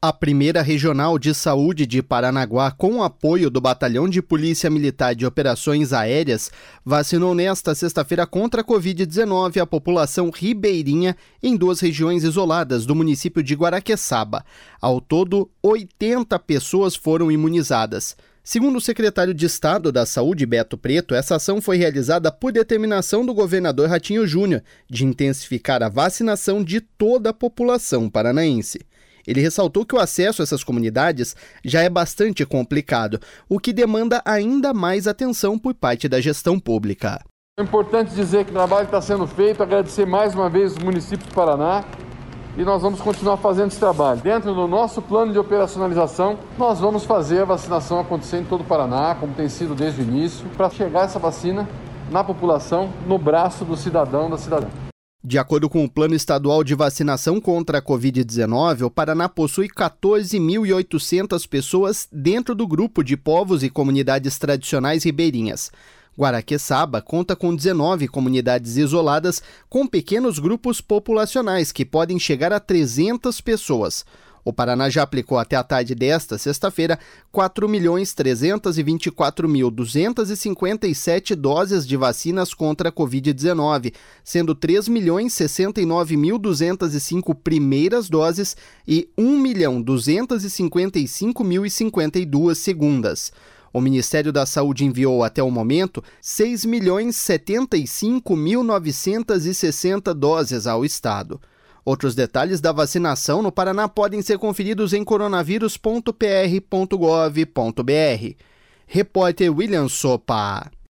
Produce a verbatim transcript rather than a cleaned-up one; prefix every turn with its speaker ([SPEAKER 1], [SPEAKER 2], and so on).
[SPEAKER 1] A primeira Regional de Saúde de Paranaguá, com o apoio do Batalhão de Polícia Militar de Operações Aéreas, vacinou nesta sexta-feira contra a covid dezenove a população ribeirinha em duas regiões isoladas do município de Guaraqueçaba. Ao todo, oitenta pessoas foram imunizadas. Segundo o secretário de Estado da Saúde, Beto Preto, essa ação foi realizada por determinação do governador Ratinho Júnior de intensificar a vacinação de toda a população paranaense. Ele ressaltou que o acesso a essas comunidades já é bastante complicado, o que demanda ainda mais atenção por parte da gestão pública.
[SPEAKER 2] É importante dizer que o trabalho está sendo feito, agradecer mais uma vez os municípios do Paraná e nós vamos continuar fazendo esse trabalho. Dentro do nosso plano de operacionalização, nós vamos fazer a vacinação acontecer em todo o Paraná, como tem sido desde o início, para chegar essa vacina na população, no braço do cidadão, da cidadã.
[SPEAKER 1] De acordo com o Plano Estadual de Vacinação contra a covid dezenove, o Paraná possui quatorze mil e oitocentas pessoas dentro do grupo de povos e comunidades tradicionais ribeirinhas. Guaraqueçaba conta com dezenove comunidades isoladas com pequenos grupos populacionais que podem chegar a trezentas pessoas. O Paraná já aplicou até a tarde desta sexta-feira quatro milhões trezentos e vinte e quatro mil duzentos e cinquenta e sete doses de vacinas contra a covid dezenove, sendo três milhões sessenta e nove mil duzentos e cinco primeiras doses e um milhão duzentos e cinquenta e cinco mil e cinquenta e duas segundas. O Ministério da Saúde enviou até o momento seis milhões setenta e cinco mil novecentos e sessenta doses ao estado. Outros detalhes da vacinação no Paraná podem ser conferidos em coronavírus ponto p r ponto gov ponto b r. Repórter William Sopa.